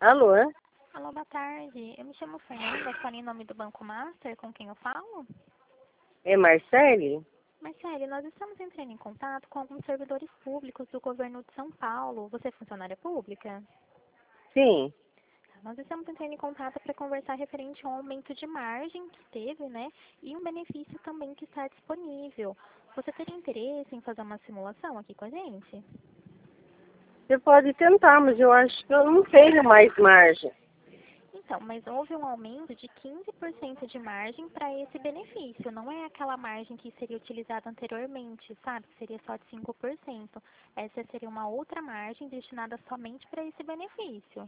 Alô? Alô, boa tarde. Eu me chamo Fernanda, falo em nome do Banco Master, com quem eu falo? É Marcele? Marcele, nós estamos entrando em contato com alguns servidores públicos do governo de São Paulo. Você é funcionária pública? Sim. Nós estamos entrando em contato para conversar referente ao aumento de margem que teve, né? E um benefício também que está disponível. Você teria interesse em fazer uma simulação aqui com a gente? Você pode tentar, mas eu acho que eu não tenho mais margem. Então, mas houve um aumento de 15% de margem para esse benefício. Não é aquela margem que seria utilizada anteriormente, sabe? Que seria só de 5%. Essa seria uma outra margem destinada somente para esse benefício.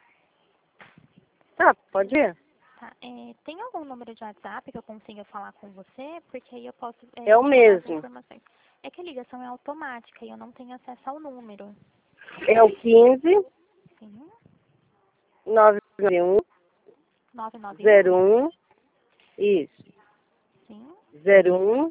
Tá, pode ir? Tá? Tem algum número de WhatsApp que eu consiga falar com você? Porque aí eu posso É o te mandar as mesmo. informações. É que a ligação é automática e eu não tenho acesso ao número. É o 15 Sim? 991 991? 01 isso. Sim? 01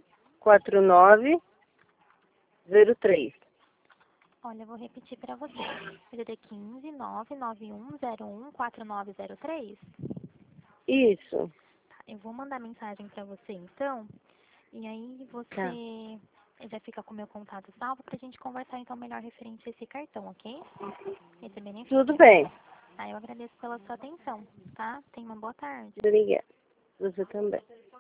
4903. Olha, eu vou repetir para você. DDD 15 99101 4903. Isso. Tá, eu vou mandar mensagem para você então, e aí Tá. você já fica com o meu contato salvo pra gente conversar então melhor referente a esse cartão, ok? Esse Tudo benefício. bem. Tá, eu agradeço pela sua atenção, tá? Tenha uma boa tarde. Obrigada. Você também.